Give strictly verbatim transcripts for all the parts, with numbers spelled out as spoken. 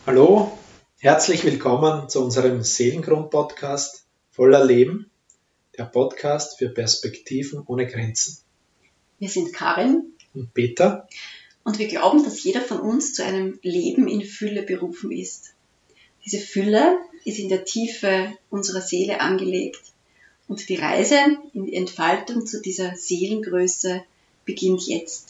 Hallo, herzlich willkommen zu unserem Seelengrund-Podcast Voller Leben, der Podcast für Perspektiven ohne Grenzen. Wir sind Karin und Peter und wir glauben, dass jeder von uns zu einem Leben in Fülle berufen ist. Diese Fülle ist in der Tiefe unserer Seele angelegt und die Reise in die Entfaltung zu dieser Seelengröße beginnt jetzt.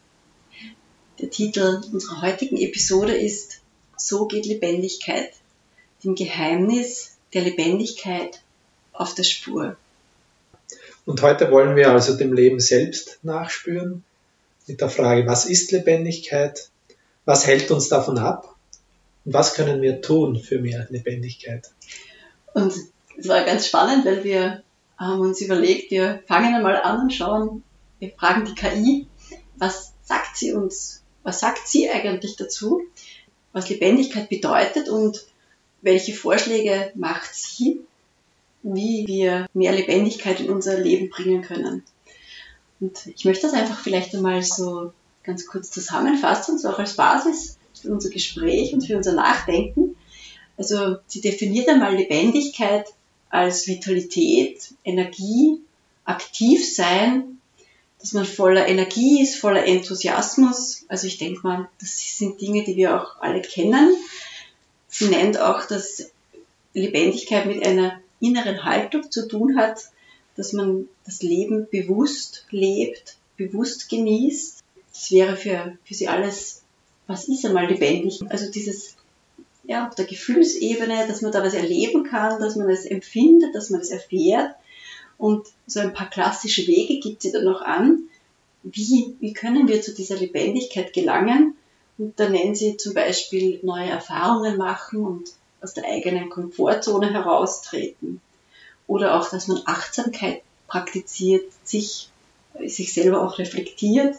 Der Titel unserer heutigen Episode ist So geht Lebendigkeit, dem Geheimnis der Lebendigkeit auf der Spur. Und heute wollen wir also dem Leben selbst nachspüren, mit der Frage, was ist Lebendigkeit, was hält uns davon ab und was können wir tun für mehr Lebendigkeit. Und es war ganz spannend, weil wir haben uns überlegt, wir fangen einmal an und schauen, wir fragen die K I, was sagt sie uns, was sagt sie eigentlich dazu, was Lebendigkeit bedeutet und welche Vorschläge macht sie, wie wir mehr Lebendigkeit in unser Leben bringen können. Und ich möchte das einfach vielleicht einmal so ganz kurz zusammenfassen, so auch als Basis für unser Gespräch und für unser Nachdenken. Also sie definiert einmal Lebendigkeit als Vitalität, Energie, aktiv sein, dass man voller Energie ist, voller Enthusiasmus. Also ich denke mal, das sind Dinge, die wir auch alle kennen. Sie nennt auch, dass Lebendigkeit mit einer inneren Haltung zu tun hat, dass man das Leben bewusst lebt, bewusst genießt. Das wäre für, für sie alles, was ist einmal lebendig? Also dieses, ja, auf der Gefühlsebene, dass man da was erleben kann, dass man es empfindet, dass man es erfährt. Und so ein paar klassische Wege gibt sie dann noch an, wie, wie können wir zu dieser Lebendigkeit gelangen. Und da nennen sie zum Beispiel neue Erfahrungen machen und aus der eigenen Komfortzone heraustreten. Oder auch, dass man Achtsamkeit praktiziert, sich, sich selber auch reflektiert,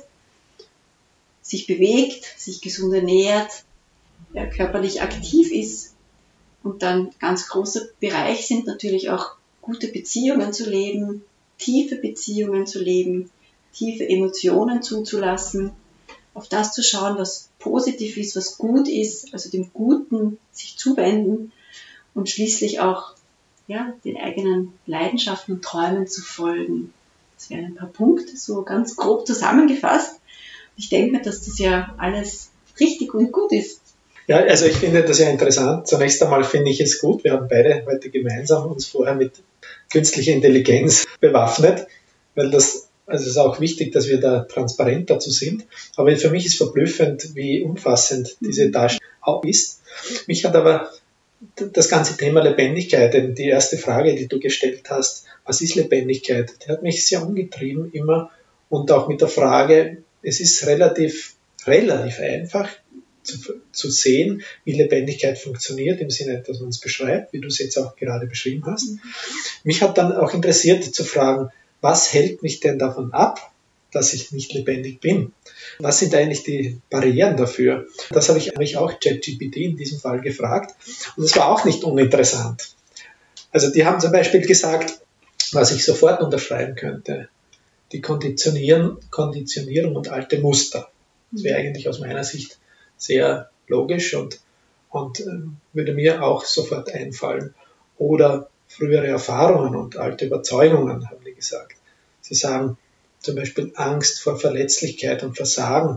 sich bewegt, sich gesund ernährt, ja, körperlich aktiv ist. Und dann ganz großer Bereich sind natürlich auch gute Beziehungen zu leben, tiefe Beziehungen zu leben, tiefe Emotionen zuzulassen, auf das zu schauen, was positiv ist, was gut ist, also dem Guten sich zuwenden und schließlich auch ja, den eigenen Leidenschaften und Träumen zu folgen. Das wären ein paar Punkte, so ganz grob zusammengefasst. Ich denke mir, dass das ja alles richtig und gut ist. Ja, also ich finde das ja interessant. Zunächst einmal finde ich es gut. Wir haben beide heute gemeinsam uns vorher mit künstlicher Intelligenz bewaffnet, weil das, also es ist auch wichtig, dass wir da transparent dazu sind. Aber für mich ist verblüffend, wie umfassend diese Darstellung auch ist. Mich hat aber das ganze Thema Lebendigkeit, denn die erste Frage, die du gestellt hast, was ist Lebendigkeit, die hat mich sehr umgetrieben immer und auch mit der Frage, es ist relativ, relativ einfach, Zu, zu sehen, wie Lebendigkeit funktioniert, im Sinne, dass man es beschreibt, wie du es jetzt auch gerade beschrieben hast. Mhm. Mich hat dann auch interessiert zu fragen, was hält mich denn davon ab, dass ich nicht lebendig bin? Was sind eigentlich die Barrieren dafür? Das habe ich eigentlich auch ChatGPT in diesem Fall gefragt und das war auch nicht uninteressant. Also die haben zum Beispiel gesagt, was ich sofort unterschreiben könnte, die Konditionieren, Konditionierung und alte Muster. Das wäre eigentlich aus meiner Sicht sehr logisch und, und äh, würde mir auch sofort einfallen. Oder frühere Erfahrungen und alte Überzeugungen, haben die gesagt. Sie sagen zum Beispiel Angst vor Verletzlichkeit und Versagen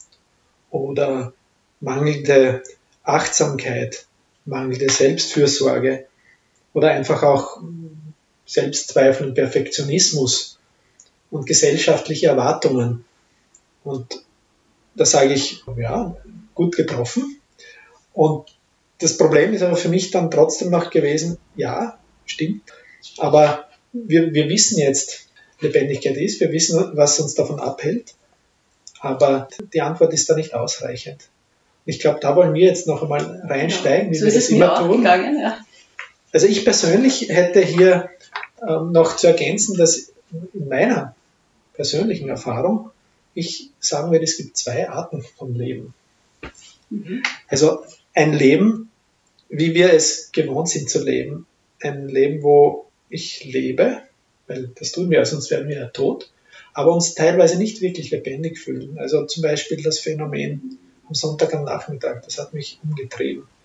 oder mangelnde Achtsamkeit, mangelnde Selbstfürsorge oder einfach auch Selbstzweifel und Perfektionismus und gesellschaftliche Erwartungen. Und da sage ich, ja, gut getroffen. Und das Problem ist aber für mich dann trotzdem noch gewesen, ja, stimmt, aber wir, wir wissen jetzt, Lebendigkeit ist, wir wissen, was uns davon abhält, aber die Antwort ist da nicht ausreichend. Ich glaube, da wollen wir jetzt noch einmal reinsteigen, ja, wie so wir das immer tun. Gegangen, ja. Also ich persönlich hätte hier ähm, noch zu ergänzen, dass in meiner persönlichen Erfahrung ich sagen würde, es gibt zwei Arten von Leben. Mhm. Also ein Leben, wie wir es gewohnt sind zu leben. Ein Leben, wo ich lebe, weil das tun wir, sonst werden wir ja tot, aber uns teilweise nicht wirklich lebendig fühlen. Also zum Beispiel das Phänomen am Sonntag am Nachmittag, das hat mich umgetrieben.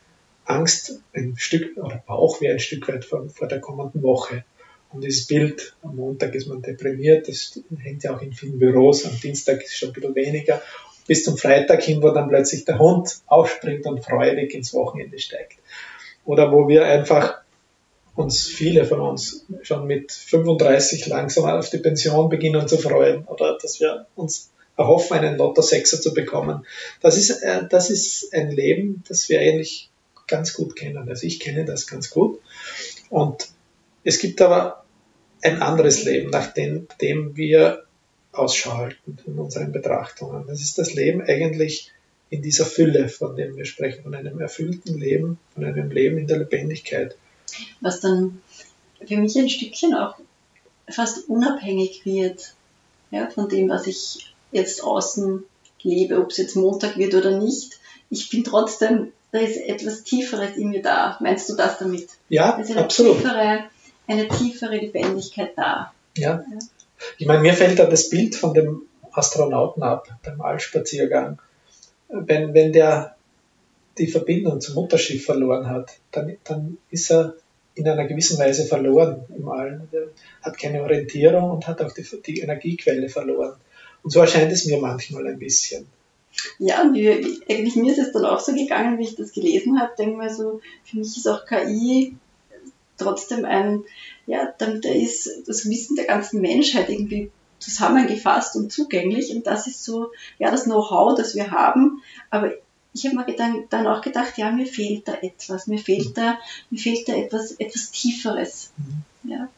Angst ein Stück oder Bauch wie ein Stück weit vor, vor der kommenden Woche. Und dieses Bild, am Montag ist man deprimiert, das hängt ja auch in vielen Büros, am Dienstag ist es schon ein bisschen weniger, bis zum Freitag hin, wo dann plötzlich der Hund aufspringt und freudig ins Wochenende steigt. Oder wo wir einfach uns, viele von uns, schon mit fünfunddreißig langsam auf die Pension beginnen zu freuen oder dass wir uns erhoffen, einen Lotto-Sechser zu bekommen. Das ist, äh, das ist ein Leben, das wir eigentlich ganz gut kennen. Also ich kenne das ganz gut. Und es gibt aber ein anderes Leben, nach dem, dem wir Ausschau halten in unseren Betrachtungen. Das ist das Leben eigentlich in dieser Fülle, von dem wir sprechen, von einem erfüllten Leben, von einem Leben in der Lebendigkeit. Was dann für mich ein Stückchen auch fast unabhängig wird, ja, von dem, was ich jetzt außen lebe, ob es jetzt Montag wird oder nicht. Ich bin trotzdem, da ist etwas Tieferes in mir da. Meinst du das damit? Ja, da ist eine absolut. Tiefere, eine tiefere Lebendigkeit da. Ja. ja. Ich meine, mir fällt da das Bild von dem Astronauten ab, beim Allspaziergang. Wenn, wenn der die Verbindung zum Mutterschiff verloren hat, dann, dann ist er in einer gewissen Weise verloren im All. Er hat keine Orientierung und hat auch die, die Energiequelle verloren. Und so erscheint es mir manchmal ein bisschen. Ja, und wie, eigentlich mir ist es dann auch so gegangen, wie ich das gelesen habe, denke mir so, für mich ist auch K I trotzdem ein, ja, damit da ist das Wissen der ganzen Menschheit irgendwie zusammengefasst und zugänglich und das ist so, ja, das Know-how, das wir haben, aber ich habe mir dann, dann auch gedacht, ja, mir fehlt da etwas, mir fehlt da, mir fehlt da etwas, etwas Tieferes, mhm. ja.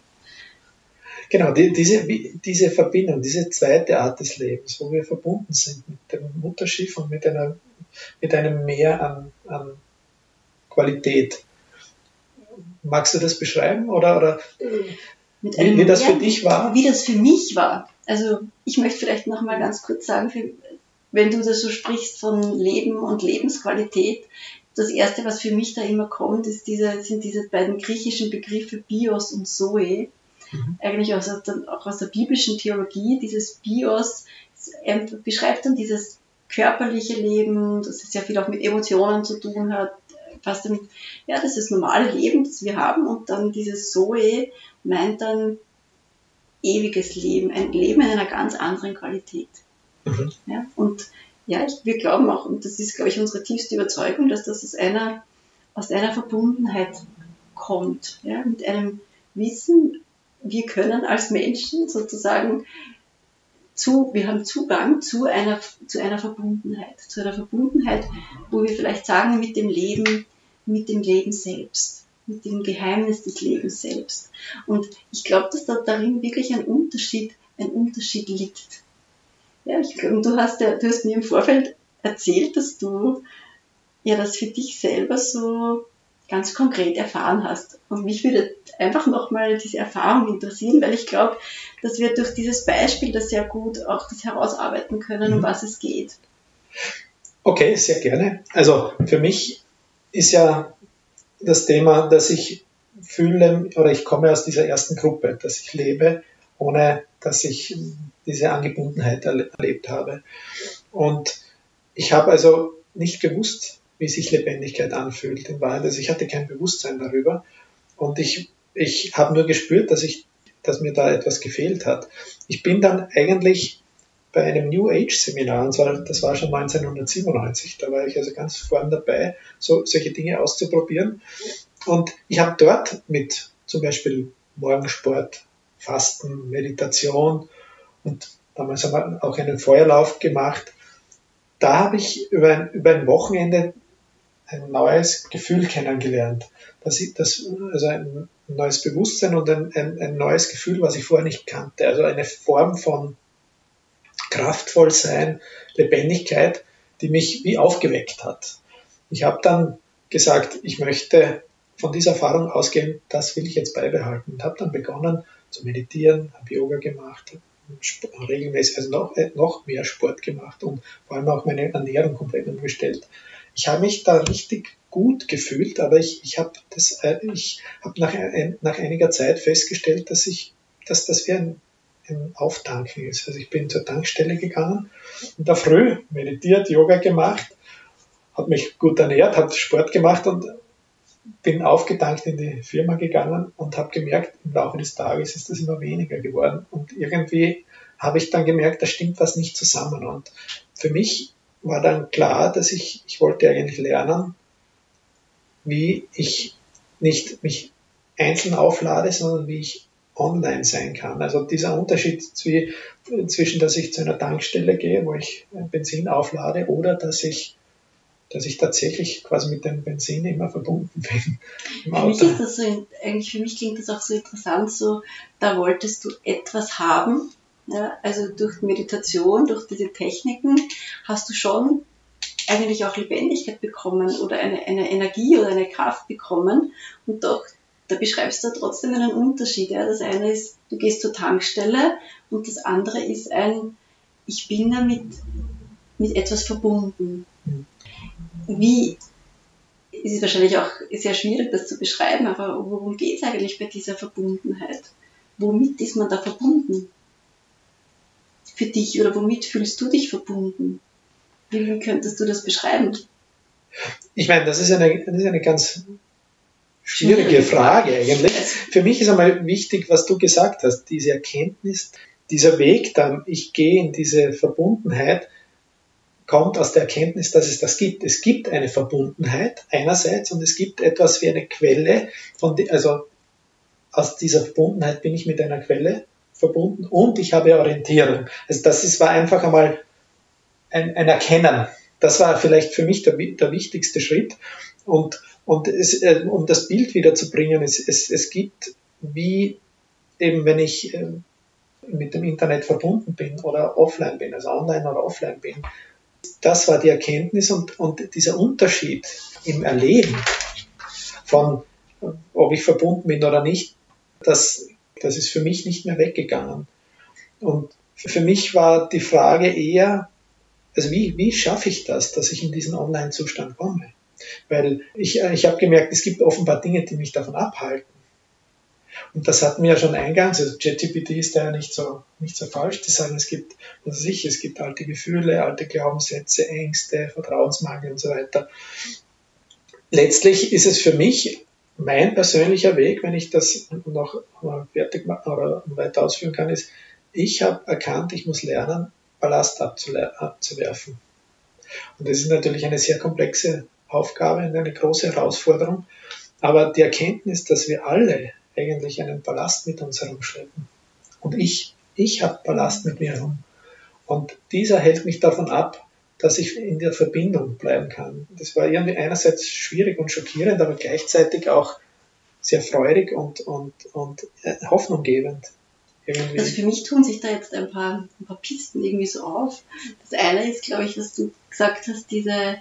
Genau, die, diese, diese Verbindung, diese zweite Art des Lebens, wo wir verbunden sind mit dem Mutterschiff und mit, einer, mit einem Mehr an, an Qualität. Magst du das beschreiben? Oder, oder mit wie, wie das Mehr, für dich war? Wie das für mich war. Also ich möchte vielleicht noch mal ganz kurz sagen, für, wenn du das so sprichst von Leben und Lebensqualität, das Erste, was für mich da immer kommt, ist diese, sind diese beiden griechischen Begriffe Bios und Zoe. Mhm. Eigentlich aus, auch aus der biblischen Theologie, dieses Bios beschreibt dann dieses körperliche Leben, das sehr viel auch mit Emotionen zu tun hat, fast ein, ja, das ist das normale Leben, das wir haben, und dann dieses Zoe meint dann ewiges Leben, ein Leben in einer ganz anderen Qualität. Mhm. Ja, und ja, ich, wir glauben auch, und das ist, glaube ich, unsere tiefste Überzeugung, dass das aus einer, aus einer Verbundenheit kommt, ja, mit einem Wissen, wir können als Menschen sozusagen zu, wir haben Zugang zu einer, zu einer Verbundenheit, zu einer Verbundenheit, wo wir vielleicht sagen, mit dem Leben, mit dem Leben selbst, mit dem Geheimnis des Lebens selbst. Und ich glaube, dass da darin wirklich ein Unterschied, ein Unterschied liegt. Ja, ich, und du hast ja, du hast mir im Vorfeld erzählt, dass du ja das für dich selber so ganz konkret erfahren hast. Und mich würde einfach nochmal diese Erfahrung interessieren, weil ich glaube, dass wir durch dieses Beispiel das sehr gut auch das herausarbeiten können, um was es geht. Okay, sehr gerne. Also für mich ist ja das Thema, dass ich fühle, oder ich komme aus dieser ersten Gruppe, dass ich lebe, ohne dass ich diese Angebundenheit erlebt habe. Und ich habe also nicht gewusst, wie sich Lebendigkeit anfühlt in Wahrheit. Also ich hatte kein Bewusstsein darüber und ich, ich habe nur gespürt, dass, ich, dass mir da etwas gefehlt hat. Ich bin dann eigentlich bei einem New Age Seminar, und zwar, das war schon neunzehnhundertsiebenundneunzig, da war ich also ganz vorn dabei, so, solche Dinge auszuprobieren. Und ich habe dort mit zum Beispiel Morgensport, Fasten, Meditation und damals haben wir auch einen Feuerlauf gemacht. Da habe ich über ein, über ein Wochenende ein neues Gefühl kennengelernt. Das, das, also ein neues Bewusstsein und ein, ein, ein neues Gefühl, was ich vorher nicht kannte. Also eine Form von Kraftvollsein, Lebendigkeit, die mich wie aufgeweckt hat. Ich habe dann gesagt, ich möchte von dieser Erfahrung ausgehen, das will ich jetzt beibehalten. Und habe dann begonnen zu meditieren, habe Yoga gemacht, regelmäßig, also noch, noch mehr Sport gemacht und vor allem auch meine Ernährung komplett umgestellt. Ich habe mich da richtig gut gefühlt, aber ich, ich habe das, ich habe nach, nach einiger Zeit festgestellt, dass ich, dass das wie ein, ein Auftanken ist. Also ich bin zur Tankstelle gegangen und da früh meditiert, Yoga gemacht, habe mich gut ernährt, habe Sport gemacht und bin aufgetankt in die Firma gegangen und habe gemerkt, im Laufe des Tages ist das immer weniger geworden. Und irgendwie habe ich dann gemerkt, da stimmt was nicht zusammen. Und für mich war dann klar, dass ich, ich wollte eigentlich lernen, wie ich nicht mich einzeln auflade, sondern wie ich online sein kann. Also dieser Unterschied zwischen, dass ich zu einer Tankstelle gehe, wo ich Benzin auflade, oder dass ich, dass ich tatsächlich quasi mit dem Benzin immer verbunden bin im Für Auto. mich ist das so, eigentlich für mich klingt das auch so interessant, so, da wolltest du etwas haben, ja, also durch Meditation, durch diese Techniken hast du schon eigentlich auch Lebendigkeit bekommen oder eine, eine Energie oder eine Kraft bekommen, und doch, da beschreibst du trotzdem einen Unterschied. Ja. Das eine ist, du gehst zur Tankstelle, und das andere ist ein, ich bin damit mit etwas verbunden. Mhm. Wie, es ist wahrscheinlich auch sehr schwierig, das zu beschreiben, aber worum geht es eigentlich bei dieser Verbundenheit? Womit ist man da verbunden? Für dich, oder womit fühlst du dich verbunden? Wie könntest du das beschreiben? Ich meine, das ist eine, das ist eine ganz schwierige Frage eigentlich. Für mich ist einmal wichtig, was du gesagt hast, diese Erkenntnis, dieser Weg dann, ich gehe in diese Verbundenheit, kommt aus der Erkenntnis, dass es das gibt. Es gibt eine Verbundenheit einerseits, und es gibt etwas wie eine Quelle, von die, also aus dieser Verbundenheit bin ich mit einer Quelle verbunden, und ich habe Orientierung. Also das ist, war einfach einmal ein, ein Erkennen. Das war vielleicht für mich der, der wichtigste Schritt. Und, und es, um das Bild wiederzubringen, es, es, es gibt, wie eben, wenn ich mit dem Internet verbunden bin oder offline bin, also online oder offline bin, das war die Erkenntnis, und, und dieser Unterschied im Erleben von, ob ich verbunden bin oder nicht, das, das ist für mich nicht mehr weggegangen. Und für mich war die Frage eher, also wie, wie schaffe ich das, dass ich in diesen Online-Zustand komme? Weil ich, ich habe gemerkt, es gibt offenbar Dinge, die mich davon abhalten. Und das hatten wir ja schon eingangs, also ChatGPT ist da ja nicht so, nicht so falsch, die sagen, es gibt, was weiß ich, es gibt alte Gefühle, alte Glaubenssätze, Ängste, Vertrauensmangel und so weiter. Letztlich ist es für mich mein persönlicher Weg, wenn ich das noch fertig machen oder weiter ausführen kann, ist, ich habe erkannt, ich muss lernen, Ballast abzuwerfen. Und das ist natürlich eine sehr komplexe Aufgabe und eine große Herausforderung. Aber die Erkenntnis, dass wir alle eigentlich einen Ballast mit uns herumschleppen. Und ich, ich habe Ballast mit mir herum. Und dieser hält mich davon ab, dass ich in der Verbindung bleiben kann. Das war irgendwie einerseits schwierig und schockierend, aber gleichzeitig auch sehr freudig und, und, und hoffnunggebend. Irgendwie. Also für mich tun sich da jetzt ein paar, ein paar Pisten irgendwie so auf. Das eine ist, glaube ich, was du gesagt hast, diese,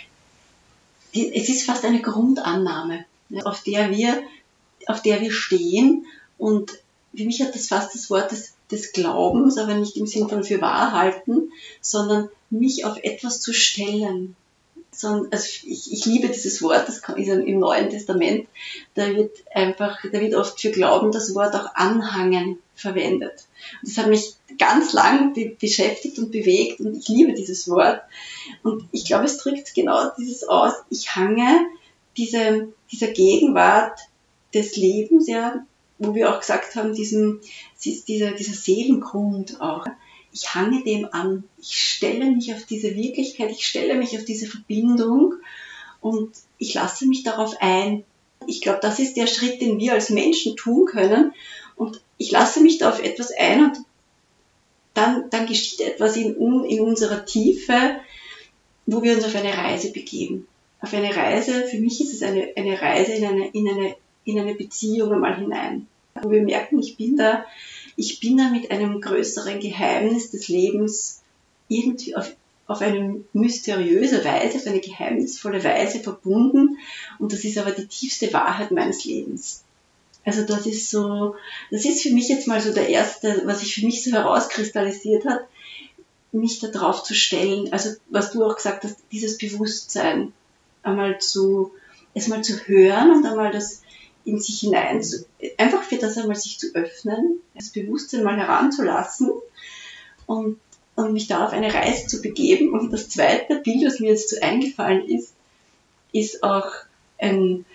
die, es ist fast eine Grundannahme, auf der wir, auf der wir stehen. Und für mich hat das fast das Wort des, des Glaubens, aber nicht im Sinne von für wahr halten, sondern mich auf etwas zu stellen. Also ich, ich liebe dieses Wort, das ist im Neuen Testament, da wird einfach, da wird oft für Glauben das Wort auch anhangen verwendet. Und das hat mich ganz lang be- beschäftigt und bewegt, und ich liebe dieses Wort. Und ich glaube, es drückt genau dieses aus, ich hange diese, dieser Gegenwart des Lebens, ja, wo wir auch gesagt haben, diesem, dieser, dieser Seelengrund auch. Ich hange dem an, ich stelle mich auf diese Wirklichkeit, ich stelle mich auf diese Verbindung, und ich lasse mich darauf ein. Ich glaube, das ist der Schritt, den wir als Menschen tun können, und ich lasse mich da auf etwas ein, und dann, dann geschieht etwas in, in unserer Tiefe, wo wir uns auf eine Reise begeben. Auf eine Reise, für mich ist es eine, eine Reise in eine, in eine, in eine Beziehung einmal hinein, wo wir merken, ich bin da, ich bin da mit einem größeren Geheimnis des Lebens irgendwie auf, auf eine mysteriöse Weise, auf eine geheimnisvolle Weise verbunden, und das ist aber die tiefste Wahrheit meines Lebens. Also das ist so, das ist für mich jetzt mal so der erste, was sich für mich so herauskristallisiert hat, mich da drauf zu stellen, also was du auch gesagt hast, dieses Bewusstsein einmal zu, es mal zu hören und einmal das in sich hinein, zu, einfach für das einmal sich zu öffnen, das Bewusstsein mal heranzulassen und, und mich da auf eine Reise zu begeben. Und das zweite Bild, was mir jetzt so eingefallen ist, ist auch ein,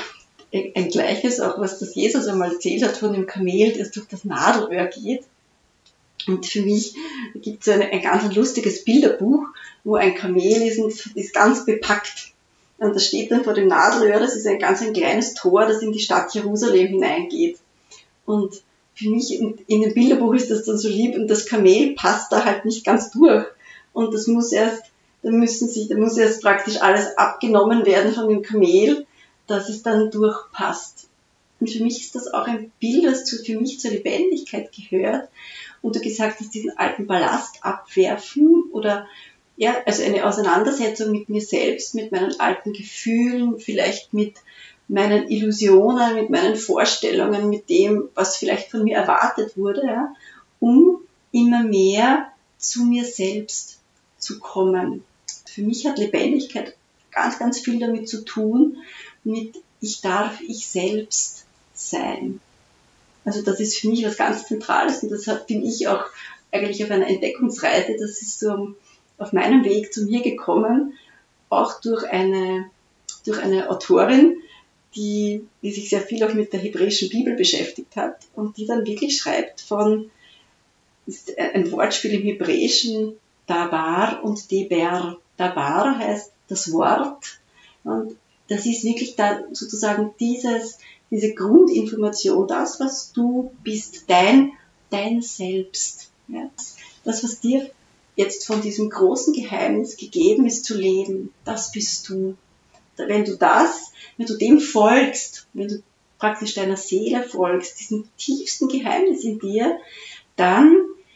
ein Gleiches, auch was das Jesus einmal erzählt hat von dem Kamel, das durch das Nadelöhr geht. Und für mich gibt es ein, ein ganz lustiges Bilderbuch, wo ein Kamel ist und ist ganz bepackt. Und da steht dann vor dem Nadelöhr, das ist ein ganz ein kleines Tor, das in die Stadt Jerusalem hineingeht. Und für mich in, in dem Bilderbuch ist das dann so lieb und das Kamel passt da halt nicht ganz durch. Und das muss erst, da müssen sich, da muss erst praktisch alles abgenommen werden von dem Kamel, dass es dann durchpasst. Und für mich ist das auch ein Bild, das zu, für mich zur Lebendigkeit gehört. Und du gesagt hast, diesen alten Ballast abwerfen oder, ja, also eine Auseinandersetzung mit mir selbst, mit meinen alten Gefühlen, vielleicht mit meinen Illusionen, mit meinen Vorstellungen, mit dem, was vielleicht von mir erwartet wurde, ja, um immer mehr zu mir selbst zu kommen. Für mich hat Lebendigkeit ganz, ganz viel damit zu tun, mit ich darf ich selbst sein. Also das ist für mich was ganz Zentrales und das bin ich auch eigentlich auf einer Entdeckungsreise, das ist so auf meinem Weg zu mir gekommen, auch durch eine, durch eine Autorin, die, die sich sehr viel auch mit der hebräischen Bibel beschäftigt hat und die dann wirklich schreibt von, ist ein Wortspiel im Hebräischen, Dabar und Deber. Dabar heißt das Wort und das ist wirklich da sozusagen dieses, diese Grundinformation, das, was du bist, dein, dein Selbst. Ja? Das, was dir jetzt von diesem großen Geheimnis gegeben ist zu leben, das bist du. Wenn du das, wenn du dem folgst, wenn du praktisch deiner Seele folgst, diesem tiefsten Geheimnis in dir, dann,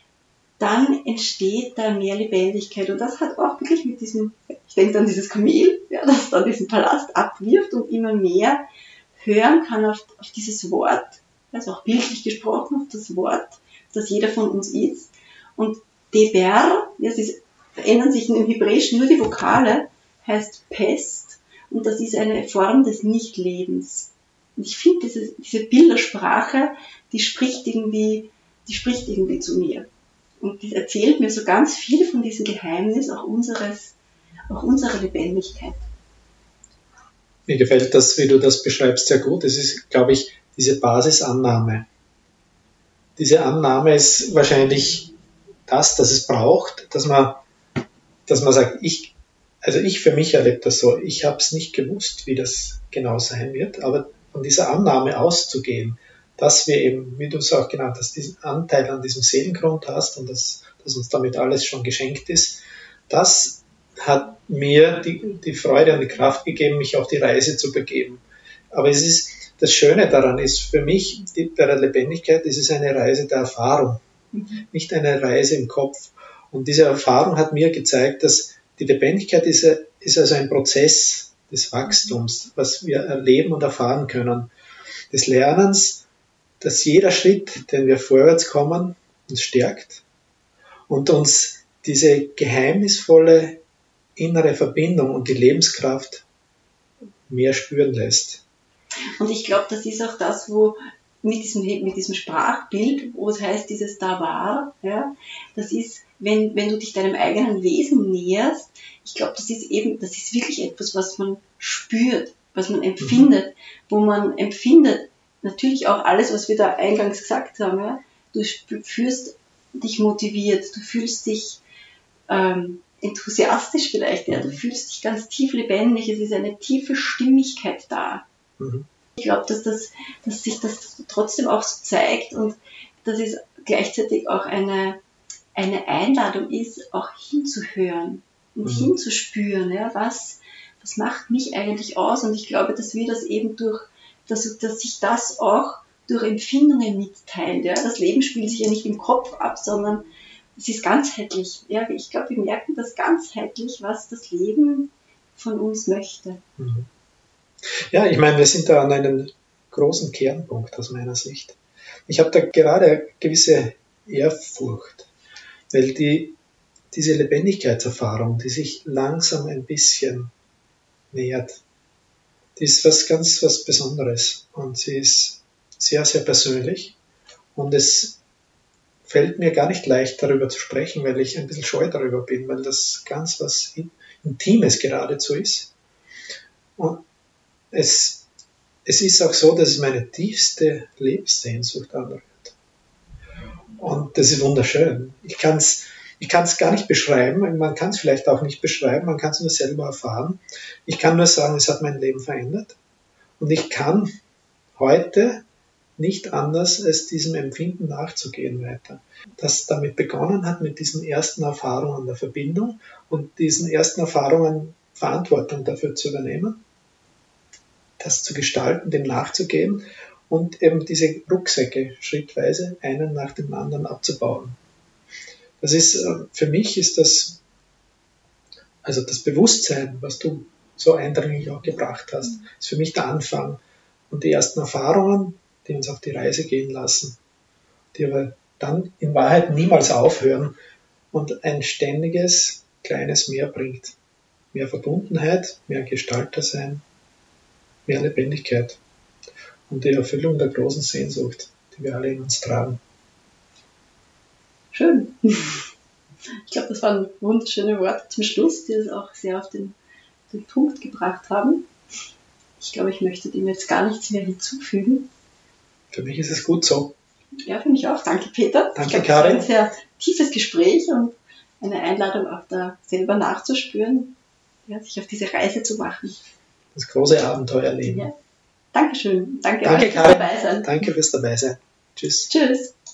dann entsteht da mehr Lebendigkeit. Und das hat auch wirklich mit diesem, ich denke an dieses Kamel, ja, das dann diesen Palast abwirft und immer mehr hören kann auf, auf dieses Wort, also auch bildlich gesprochen, auf das Wort, das jeder von uns ist. Und Deber, das ist, verändern sich in dem Hebräischen nur die Vokale, heißt Pest. Und das ist eine Form des Nichtlebens. Und ich finde, diese, diese Bildersprache, die spricht irgendwie, die spricht irgendwie zu mir. Und die erzählt mir so ganz viel von diesem Geheimnis, auch unseres, auch unserer Lebendigkeit. Mir gefällt das, wie du das beschreibst, sehr gut. Es ist, glaube ich, diese Basisannahme. Diese Annahme ist wahrscheinlich das, das es braucht, dass man, dass man sagt, ich, also ich für mich erlebe das so, ich habe es nicht gewusst, wie das genau sein wird, aber von dieser Annahme auszugehen, dass wir eben, wie du es auch genannt hast, diesen Anteil an diesem Seelengrund hast und dass, dass uns damit alles schon geschenkt ist, das hat mir die, die Freude und die Kraft gegeben, mich auf die Reise zu begeben. Aber es ist, das Schöne daran ist, für mich, die, bei der Lebendigkeit, ist es eine Reise der Erfahrung, mhm. nicht eine Reise im Kopf. Und diese Erfahrung hat mir gezeigt, dass die Lebendigkeit ist, ist also ein Prozess des Wachstums, was wir erleben und erfahren können, des Lernens, dass jeder Schritt, den wir vorwärts kommen, uns stärkt und uns diese geheimnisvolle innere Verbindung und die Lebenskraft mehr spüren lässt. Und ich glaube, das ist auch das, wo mit diesem, mit diesem Sprachbild, wo es heißt, dieses da war, ja, das ist, wenn, wenn du dich deinem eigenen Wesen näherst, ich glaube, das ist eben, das ist wirklich etwas, was man spürt, was man empfindet, mhm. wo man empfindet, natürlich auch alles, was wir da eingangs gesagt haben, ja, du fühlst dich motiviert, du fühlst dich ähm, enthusiastisch vielleicht, ja, du fühlst dich ganz tief lebendig, es ist eine tiefe Stimmigkeit da. Mhm. Ich glaube, dass, das, dass sich das trotzdem auch so zeigt und dass es gleichzeitig auch eine, eine Einladung ist, auch hinzuhören und mhm. hinzuspüren, ja, was, was macht mich eigentlich aus? Und ich glaube, dass wir das eben durch, dass, dass sich das auch durch Empfindungen mitteilt. Ja. Das Leben spielt sich ja nicht im Kopf ab, sondern es ist ganzheitlich. Ja. Ich glaube, wir merken das ganzheitlich, was das Leben von uns möchte. Mhm. Ja, ich meine, wir sind da an einem großen Kernpunkt aus meiner Sicht. Ich habe da gerade eine gewisse Ehrfurcht, weil die, diese Lebendigkeitserfahrung, die sich langsam ein bisschen nähert, die ist was ganz was Besonderes und sie ist sehr, sehr persönlich und es fällt mir gar nicht leicht, darüber zu sprechen, weil ich ein bisschen scheu darüber bin, weil das ganz was Intimes geradezu ist. Und es, es ist auch so, dass es meine tiefste Lebenssehnsucht anrührt. Und das ist wunderschön. Ich kann es ich kann's gar nicht beschreiben, man kann es vielleicht auch nicht beschreiben, man kann es nur selber erfahren. Ich kann nur sagen, es hat mein Leben verändert. Und ich kann heute nicht anders, als diesem Empfinden nachzugehen weiter. Das damit begonnen hat mit diesen ersten Erfahrungen der Verbindung und diesen ersten Erfahrungen Verantwortung dafür zu übernehmen, das zu gestalten, dem nachzugehen und eben diese Rucksäcke schrittweise einen nach dem anderen abzubauen. Das ist, für mich ist das, also das Bewusstsein, was du so eindringlich auch gebracht hast, ist für mich der Anfang. Und die ersten Erfahrungen, die uns auf die Reise gehen lassen, die aber dann in Wahrheit niemals aufhören und ein ständiges, kleines Mehr bringt. Mehr Verbundenheit, mehr Gestaltersein, mehr Lebendigkeit und die Erfüllung der großen Sehnsucht, die wir alle in uns tragen. Schön. Ich glaube, das waren wunderschöne Worte zum Schluss, die das auch sehr auf den, den Punkt gebracht haben. Ich glaube, ich möchte dem jetzt gar nichts mehr hinzufügen. Für mich ist es gut so. Ja, für mich auch. Danke, Peter. Danke, ich glaube, Karin. Das war ein sehr tiefes Gespräch und eine Einladung auch da selber nachzuspüren, ja, sich auf diese Reise zu machen. Das große Abenteuerleben. Ja. Dankeschön. Danke, Danke euch Karin. fürs Dabeisein. Danke fürs Dabeisein. Tschüss. Tschüss.